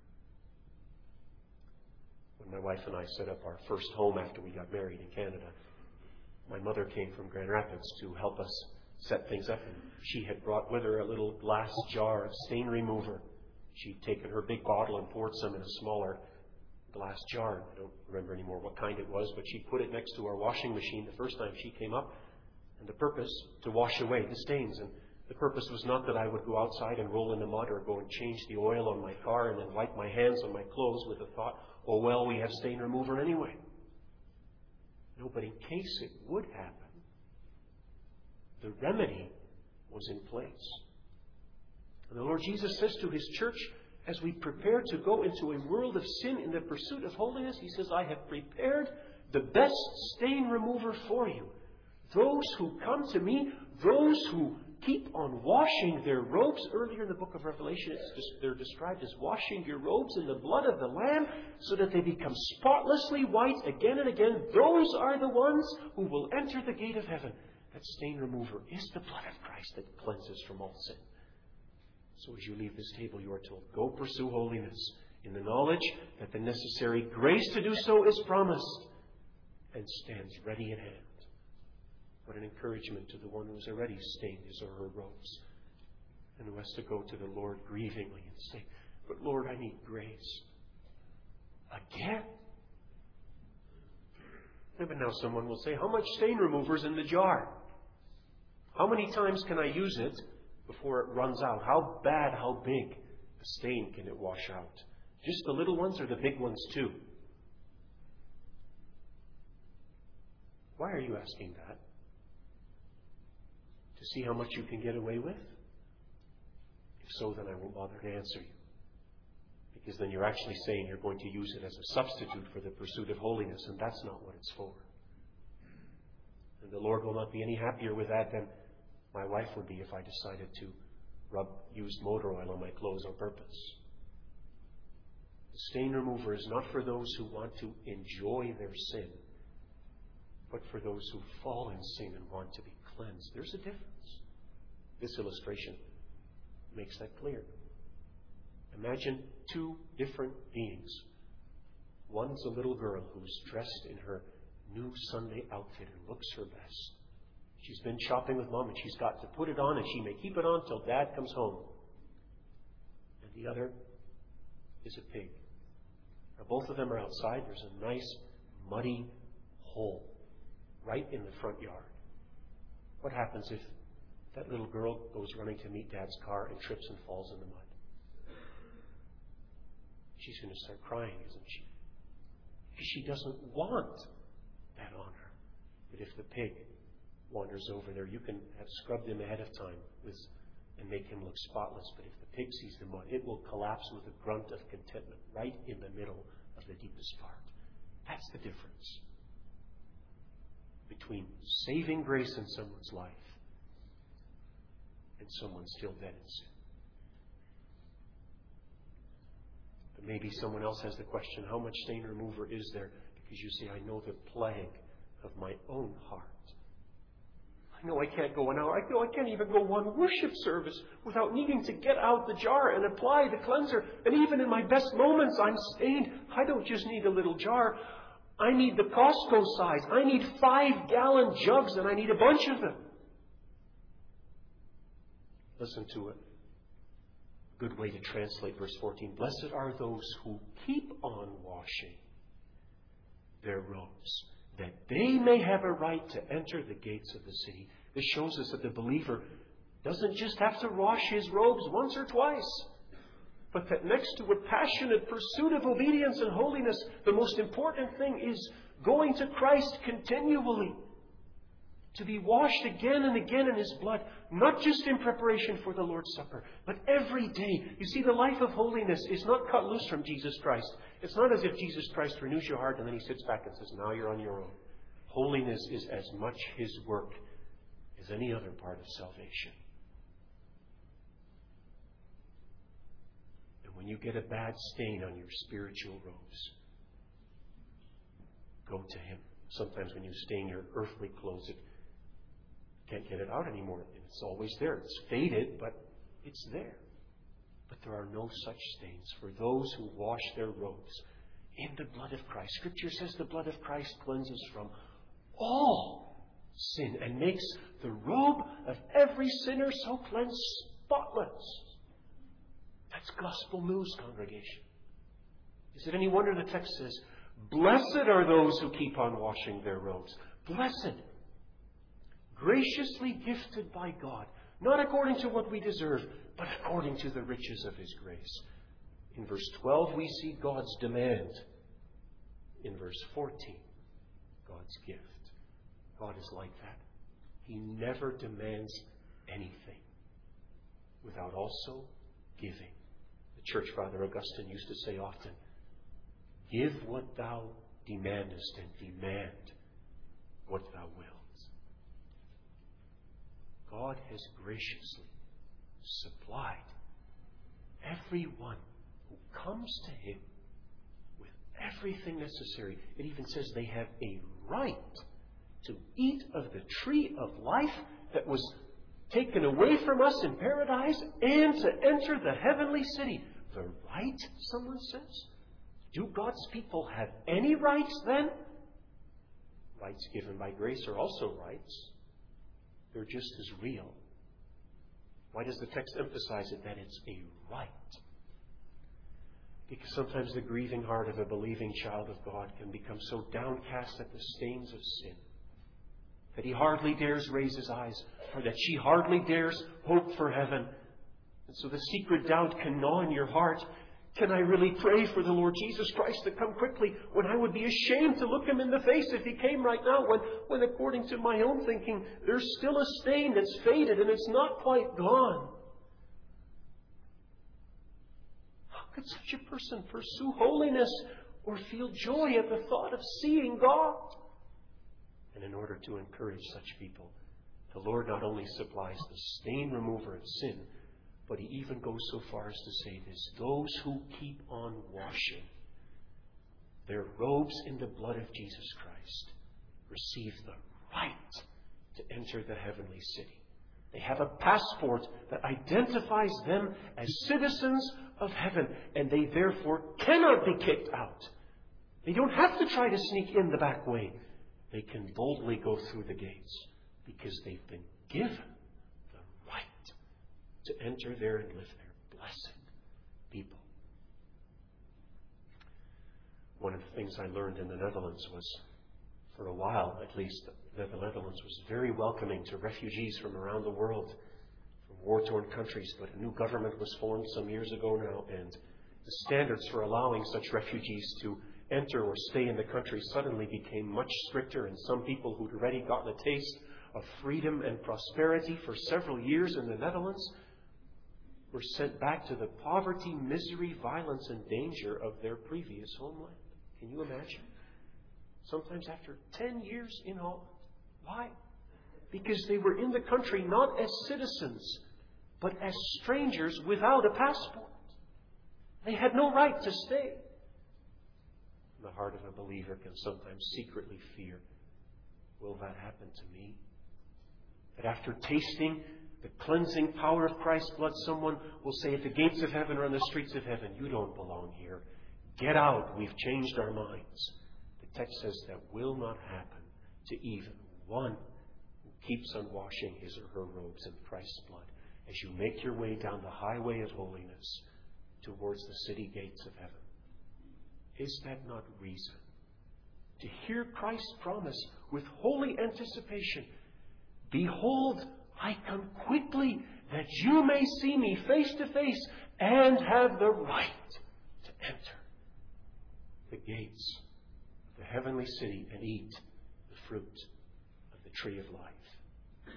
When my wife and I set up our first home after we got married in Canada, my mother came from Grand Rapids to help us set things up, and she had brought with her a little glass jar of stain remover. She'd taken her big bottle and poured some in a smaller glass jar. I don't remember anymore what kind it was, but she put it next to our washing machine the first time she came up, and the purpose to wash away the stains. And the purpose was not that I would go outside and roll in the mud or go and change the oil on my car and then wipe my hands on my clothes with the thought, oh well, we have stain remover anyway. No, but in case it would happen, the remedy was in place. And the Lord Jesus says to His church, as we prepare to go into a world of sin in the pursuit of holiness, He says, I have prepared the best stain remover for you. Those who come to me, those who keep on washing their robes. Earlier in the book of Revelation, it's just, they're described as washing your robes in the blood of the Lamb so that they become spotlessly white again and again. Those are the ones who will enter the gate of heaven. That stain remover is the blood of Christ that cleanses from all sin. So as you leave this table, you are told, go pursue holiness in the knowledge that the necessary grace to do so is promised and stands ready at hand. What an encouragement to the one who has already stained his or her robes and who has to go to the Lord grievingly and say, but Lord, I need grace. Again? But now someone will say, how much stain remover is in the jar? How many times can I use it before it runs out? How bad, how big a stain can it wash out? Just the little ones or the big ones too? Why are you asking that? To see how much you can get away with? If so, then I won't bother to answer you. Because then you're actually saying you're going to use it as a substitute for the pursuit of holiness, and that's not what it's for. And the Lord will not be any happier with that than my wife would be if I decided to rub used motor oil on my clothes on purpose. The stain remover is not for those who want to enjoy their sin, but for those who fall in sin and want to be cleansed. There's a difference. This illustration makes that clear. Imagine two different beings. One's a little girl who's dressed in her new Sunday outfit and looks her best. She's been shopping with Mom and she's got to put it on, and she may keep it on till Dad comes home. And the other is a pig. Now both of them are outside. There's a nice muddy hole right in the front yard. What happens if that little girl goes running to meet Dad's car and trips and falls in the mud? She's going to start crying, isn't she? Because she doesn't want that on her. But if the pig wanders over there, you can have scrubbed him ahead of time with, and make him look spotless. But if the pig sees the mud, it will collapse with a grunt of contentment right in the middle of the deepest part. That's the difference between saving grace in someone's life and someone still dead in sin. But maybe someone else has the question, how much stain remover is there? Because you say, I know the plague of my own heart. I know I can't go an hour. I know I can't even go one worship service without needing to get out the jar and apply the cleanser. And even in my best moments, I'm stained. I don't just need a little jar. I need the Costco size. I need five gallon jugs, and I need a bunch of them. Listen to it. Good way to translate verse fourteen. Blessed are those who keep on washing their robes, that they may have a right to enter the gates of the city. This shows us that the believer doesn't just have to wash his robes once or twice, but that next to a passionate pursuit of obedience and holiness, the most important thing is going to Christ continually, to be washed again and again in His blood, not just in preparation for the Lord's Supper, but every day. You see, the life of holiness is not cut loose from Jesus Christ. It's not as if Jesus Christ renews your heart and then He sits back and says, now you're on your own. Holiness is as much His work as any other part of salvation. And when you get a bad stain on your spiritual robes, go to Him. Sometimes when you stain your earthly clothes, it can't get it out anymore. It's always there. It's faded, but it's there. But there are no such stains for those who wash their robes in the blood of Christ. Scripture says the blood of Christ cleanses from all sin and makes the robe of every sinner so cleansed spotless. That's gospel news, congregation. Is it any wonder the text says, blessed are those who keep on washing their robes. Blessed. Graciously gifted by God, not according to what we deserve, but according to the riches of His grace. In verse twelve, we see God's demand. In verse fourteen, God's gift. God is like that. He never demands anything without also giving. The church father Augustine used to say often, give what thou demandest and demand what thou wilt. God has graciously supplied everyone who comes to Him with everything necessary. It even says they have a right to eat of the tree of life that was taken away from us in paradise and to enter the heavenly city. The right, someone says? Do God's people have any rights then? Rights given by grace are also rights. They're just as real. Why does the text emphasize it? That it's a right. Because sometimes the grieving heart of a believing child of God can become so downcast at the stains of sin that he hardly dares raise his eyes, or that she hardly dares hope for heaven. And so the secret doubt can gnaw in your heart. Can I really pray for the Lord Jesus Christ to come quickly when I would be ashamed to look him in the face if he came right now, when, when according to my own thinking, there's still a stain that's faded and it's not quite gone? How could such a person pursue holiness or feel joy at the thought of seeing God? And in order to encourage such people, the Lord not only supplies the stain remover of sin, but he even goes so far as to say this: those who keep on washing their robes in the blood of Jesus Christ receive the right to enter the heavenly city. They have a passport that identifies them as citizens of heaven, and they therefore cannot be kicked out. They don't have to try to sneak in the back way. They can boldly go through the gates because they've been given the right to enter there and live there. Blessed people. One of the things I learned in the Netherlands was, for a while at least, that the Netherlands was very welcoming to refugees from around the world, from war-torn countries. But a new government was formed some years ago now, and the standards for allowing such refugees to enter or stay in the country suddenly became much stricter, and some people who'd already gotten a taste of freedom and prosperity for several years in the Netherlands were sent back to the poverty, misery, violence, and danger of their previous homeland. Can you imagine? Sometimes after ten years in Holland. Why? Because they were in the country not as citizens, but as strangers without a passport. They had no right to stay. The heart of a believer can sometimes secretly fear, will that happen to me? That after tasting the cleansing power of Christ's blood, someone will say at the gates of heaven or on the streets of heaven, you don't belong here. Get out. We've changed our minds. The text says that will not happen to even one who keeps on washing his or her robes in Christ's blood as you make your way down the highway of holiness towards the city gates of heaven. Is that not reason to hear Christ's promise with holy anticipation? Behold, I come quickly that you may see me face to face and have the right to enter the gates of the heavenly city and eat the fruit of the tree of life.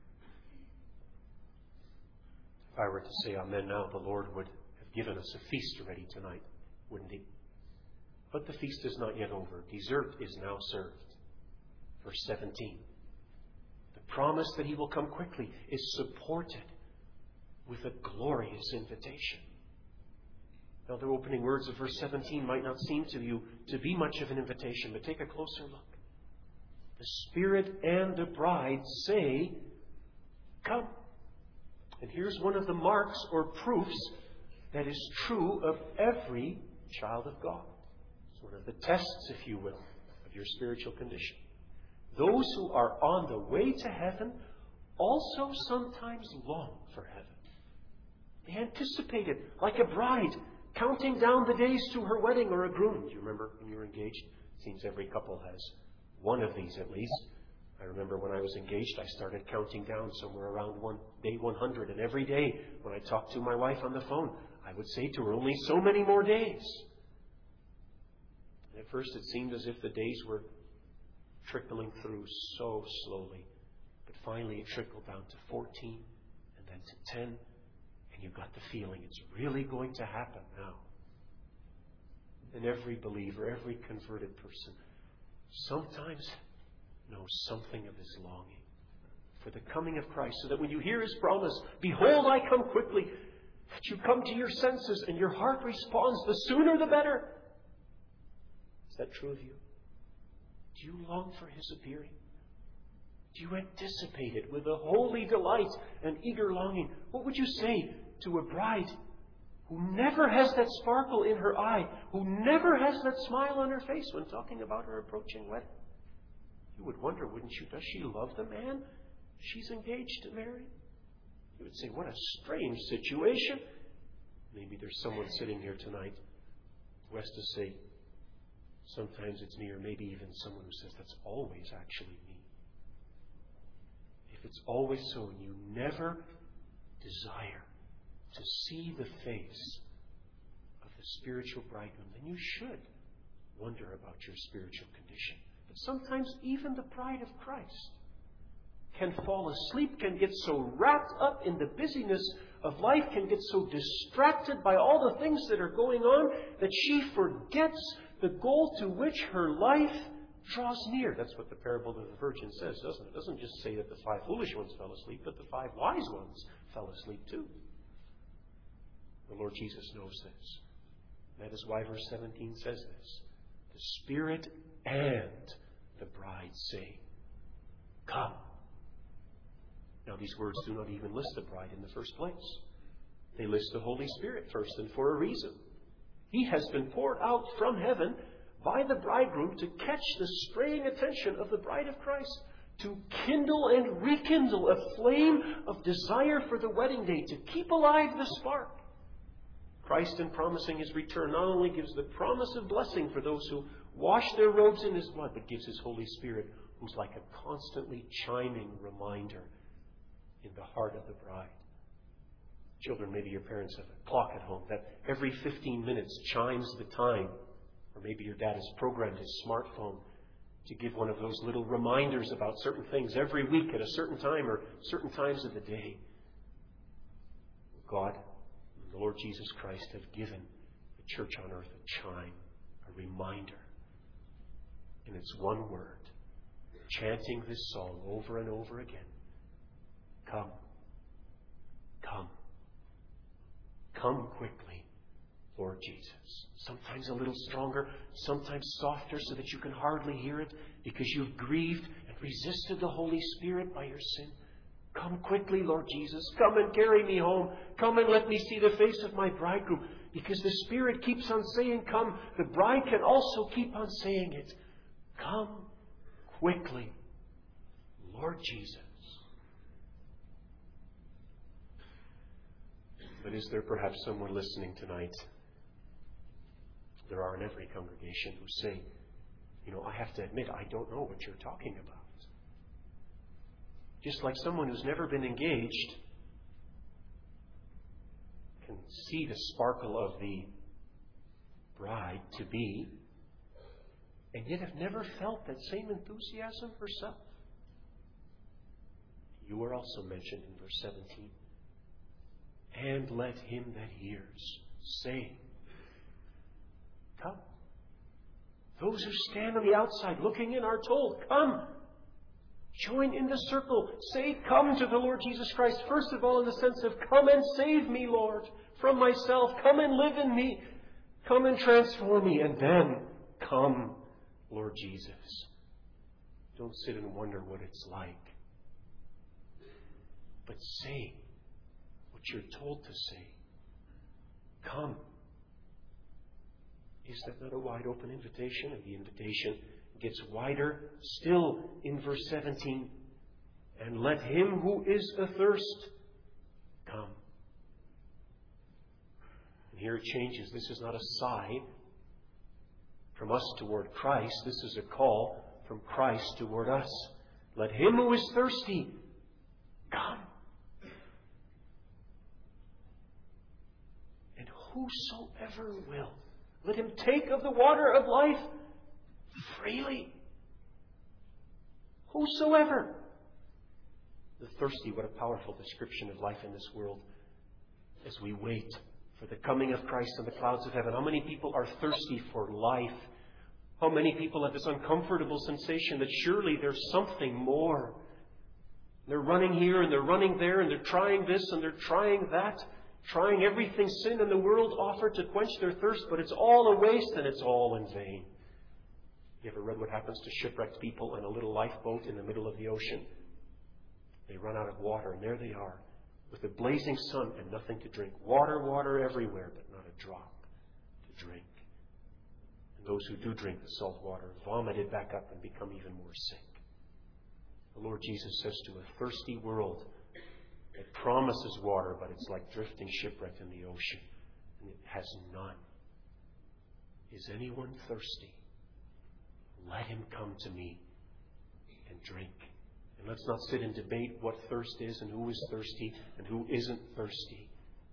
If I were to say amen now, the Lord would have given us a feast ready tonight, wouldn't he? But the feast is not yet over. Dessert is now served. Verse seventeen. The promise that he will come quickly is supported with a glorious invitation. Now, the opening words of verse seventeen might not seem to you to be much of an invitation, but take a closer look. The Spirit and the bride say, come. And here's one of the marks or proofs that is true of every child of God. One of the tests, if you will, of your spiritual condition. Those who are on the way to heaven also sometimes long for heaven. They anticipate it like a bride counting down the days to her wedding, or a groom. Do you remember when you were engaged? It seems every couple has one of these at least. I remember when I was engaged, I started counting down somewhere around one, day one hundred. And every day when I talked to my wife on the phone, I would say to her, only so many more days. At first it seemed as if the days were trickling through so slowly. But finally it trickled down to fourteen and then to ten. And you got the feeling it's really going to happen now. And every believer, every converted person, sometimes knows something of his longing for the coming of Christ. So that when you hear his promise, behold, I come quickly, that you come to your senses and your heart responds, the sooner the better. Is that true of you? Do you long for his appearing? Do you anticipate it with a holy delight and eager longing? What would you say to a bride who never has that sparkle in her eye, who never has that smile on her face when talking about her approaching wedding? You would wonder, wouldn't you, does she love the man she's engaged to marry? You would say, what a strange situation. Maybe there's someone sitting here tonight who has to say, sometimes it's me, or maybe even someone who says, that's always actually me. If it's always so and you never desire to see the face of the spiritual bridegroom, then you should wonder about your spiritual condition. But sometimes even the bride of Christ can fall asleep, can get so wrapped up in the busyness of life, can get so distracted by all the things that are going on, that she forgets the goal to which her life draws near. That's what the parable of the virgin says, doesn't it? It doesn't just say that the five foolish ones fell asleep, but the five wise ones fell asleep too. The Lord Jesus knows this. That is why verse seventeen says this. The Spirit and the bride say, come. Now these words do not even list the bride in the first place. They list the Holy Spirit first, and for a reason. He has been poured out from heaven by the bridegroom to catch the straying attention of the bride of Christ, to kindle and rekindle a flame of desire for the wedding day, to keep alive the spark. Christ, in promising His return, not only gives the promise of blessing for those who wash their robes in His blood, but gives His Holy Spirit, who's like a constantly chiming reminder in the heart of the bride. Children, maybe your parents have a clock at home that every fifteen minutes chimes the time. Or maybe your dad has programmed his smartphone to give one of those little reminders about certain things every week at a certain time or certain times of the day. God and the Lord Jesus Christ have given the church on earth a chime, a reminder. And it's one word, chanting this song over and over again. Come. Come. Come quickly, Lord Jesus. Sometimes a little stronger, sometimes softer so that you can hardly hear it because you've grieved and resisted the Holy Spirit by your sin. Come quickly, Lord Jesus. Come and carry me home. Come and let me see the face of my bridegroom. Because the Spirit keeps on saying, come. The bride can also keep on saying it. Come quickly, Lord Jesus. But is there perhaps someone listening tonight? There are in every congregation who say, you know, I have to admit, I don't know what you're talking about. Just like someone who's never been engaged can see the sparkle of the bride-to-be, and yet have never felt that same enthusiasm herself. You are also mentioned in verse seventeen. And let him that hears say, come. Those who stand on the outside looking in are told, come. Join in the circle. Say, come to the Lord Jesus Christ. First of all, in the sense of, come and save me, Lord, from myself. Come and live in me. Come and transform me. And then, come, Lord Jesus. Don't sit and wonder what it's like. But say what you're told to say. Come. Is that not a wide open invitation? And the invitation gets wider still in verse seventeen. And let him who is athirst come. And here it changes. This is not a sigh from us toward Christ. This is a call from Christ toward us. Let him who is thirsty come. And whosoever will, let him take of the water of life freely. Whosoever. The thirsty, what a powerful description of life in this world as we wait for the coming of Christ in the clouds of heaven. How many people are thirsty for life? How many people have this uncomfortable sensation that surely there's something more? They're running here and they're running there and they're trying this and they're trying that. Trying everything sin in the world offered to quench their thirst, but it's all a waste and it's all in vain. You ever read what happens to shipwrecked people in a little lifeboat in the middle of the ocean? They run out of water, and there they are, with the blazing sun and nothing to drink. Water, water everywhere, but not a drop to drink. And those who do drink the salt water vomit it back up and become even more sick. The Lord Jesus says to a thirsty world, it promises water, but it's like drifting shipwreck in the ocean, and it has none. Is anyone thirsty? Let him come to me and drink. And let's not sit and debate what thirst is and who is thirsty and who isn't thirsty.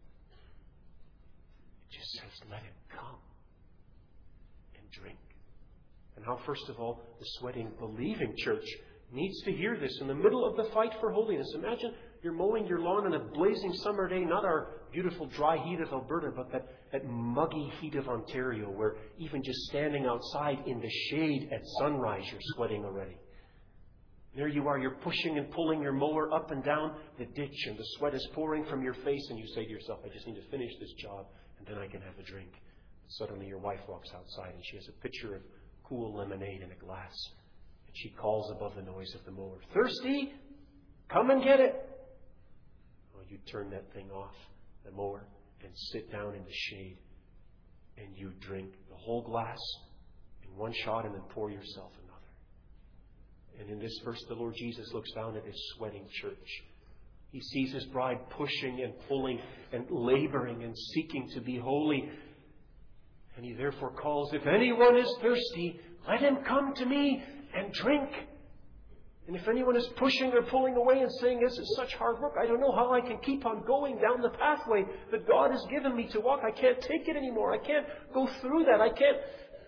It just says, let him come and drink. And how, first of all, the sweating, believing church needs to hear this in the middle of the fight for holiness. Imagine you're mowing your lawn on a blazing summer day, not our beautiful dry heat of Alberta, but that, that muggy heat of Ontario, where even just standing outside in the shade at sunrise, you're sweating already. There you are, you're pushing and pulling your mower up and down the ditch, and the sweat is pouring from your face, and you say to yourself, I just need to finish this job, and then I can have a drink. And suddenly your wife walks outside, and she has a pitcher of cool lemonade in a glass. And she calls above the noise of the mower, thirsty? Come and get it. Well, you turn that thing off, the mower, and sit down in the shade, and you drink the whole glass in one shot, and then pour yourself another. And in this verse, the Lord Jesus looks down at His sweating church. He sees His bride pushing and pulling and laboring and seeking to be holy. And He therefore calls, if anyone is thirsty, let him come to me and drink. And if anyone is pushing or pulling away and saying, this is such hard work, I don't know how I can keep on going down the pathway that God has given me to walk. I can't take it anymore. I can't go through that. I can't.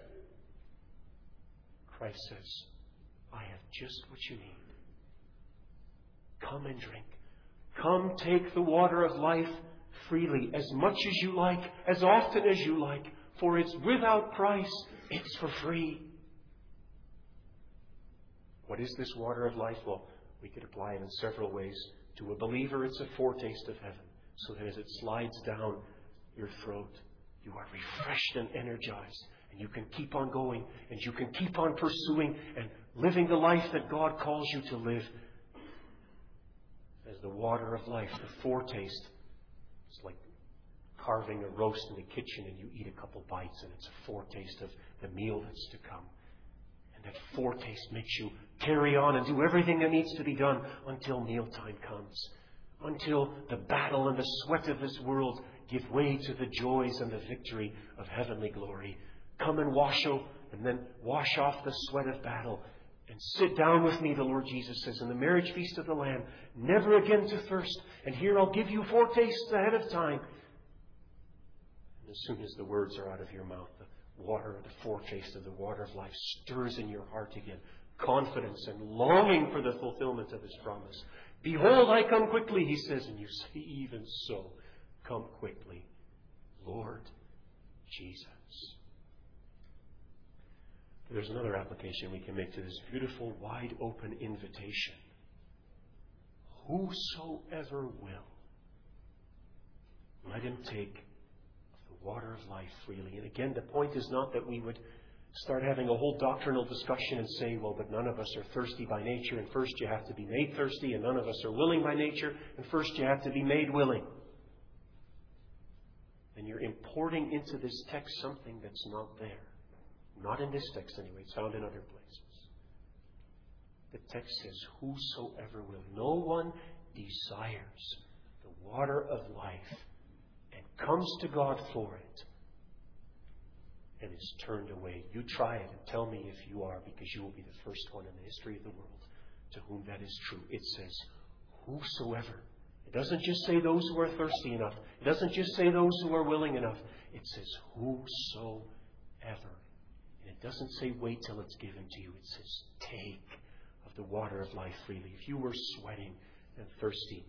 Christ says, I have just what you need. Come and drink. Come take the water of life freely, as much as you like, as often as you like, for it's without price. It's for free. What is this water of life? Well, we could apply it in several ways. To a believer, it's a foretaste of heaven, so that as it slides down your throat, you are refreshed and energized, and you can keep on going, and you can keep on pursuing and living the life that God calls you to live. As the water of life, the foretaste, it's like carving a roast in the kitchen and you eat a couple bites and it's a foretaste of the meal that's to come. And that foretaste makes you carry on and do everything that needs to be done until mealtime comes. Until the battle and the sweat of this world give way to the joys and the victory of heavenly glory. Come and wash out and then wash off the sweat of battle. And sit down with me, the Lord Jesus says, in the marriage feast of the Lamb, never again to thirst. And here I'll give you foretastes ahead of time. And as soon as the words are out of your mouth, the water, the foretaste of the water of life stirs in your heart again. Confidence and longing for the fulfillment of His promise. Behold, I come quickly, He says. And you say, even so, come quickly, Lord Jesus. There's another application we can make to this beautiful, wide-open invitation. Whosoever will, let him take of the water of life freely. And again, the point is not that we would start having a whole doctrinal discussion and say, well, but none of us are thirsty by nature, and first you have to be made thirsty, and none of us are willing by nature, and first you have to be made willing. And you're importing into this text something that's not there. Not in this text anyway. It's found in other places. The text says, whosoever will. No one desires the water of life and comes to God for it and is turned away. You try it and tell me if you are, because you will be the first one in the history of the world to whom that is true. It says, whosoever. It doesn't just say those who are thirsty enough. It doesn't just say those who are willing enough. It says, whosoever. It doesn't say wait till it's given to you. It says take of the water of life freely. If you were sweating and thirsty,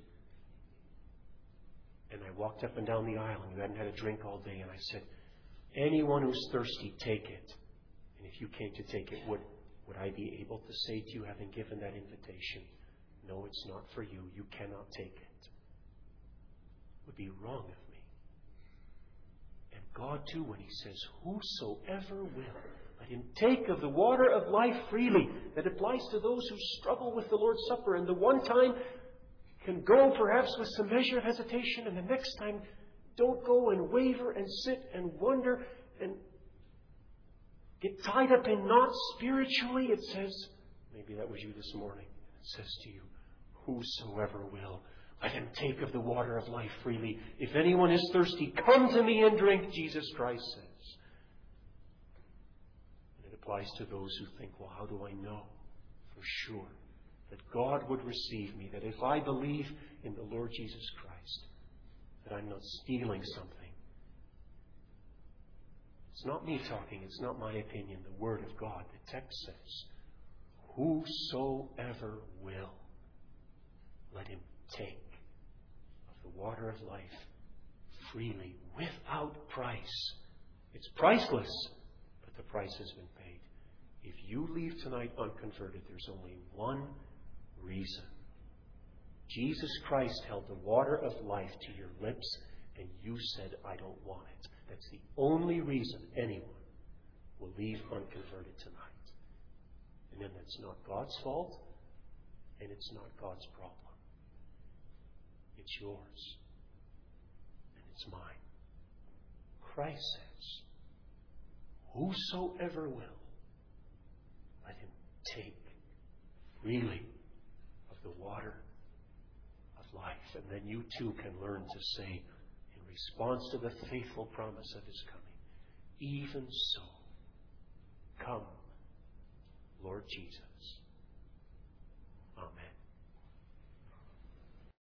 and I walked up and down the aisle and you hadn't had a drink all day, and I said, anyone who's thirsty, take it. And if you came to take it, would, would I be able to say to you, having given that invitation, no, it's not for you. You cannot take it. It would be wrong of me. And God too, when He says, whosoever will, let him take of the water of life freely. That applies to those who struggle with the Lord's Supper. And the one time can go perhaps with some measure of hesitation, and the next time don't go and waver and sit and wonder and get tied up in knots spiritually. It says, maybe that was you this morning, it says to you, whosoever will, let him take of the water of life freely. If anyone is thirsty, come to me and drink, Jesus Christ says. And it applies to those who think, well, how do I know for sure that God would receive me, that if I believe in the Lord Jesus Christ, that I'm not stealing something? It's not me talking, it's not my opinion, the Word of God. The text says, whosoever will, let him take of the water of life freely, without price. It's priceless, but the price has been paid. If you leave tonight unconverted, there's only one reason. Jesus Christ held the water of life to your lips, and you said, I don't want it. That's the only reason anyone will leave unconverted tonight. And then that's not God's fault, and it's not God's problem. It's yours, and it's mine. Christ says, whosoever will, let him take freely of the water of life. And then you too can learn to say, in response to the faithful promise of his coming, even so, come, Lord Jesus. Amen.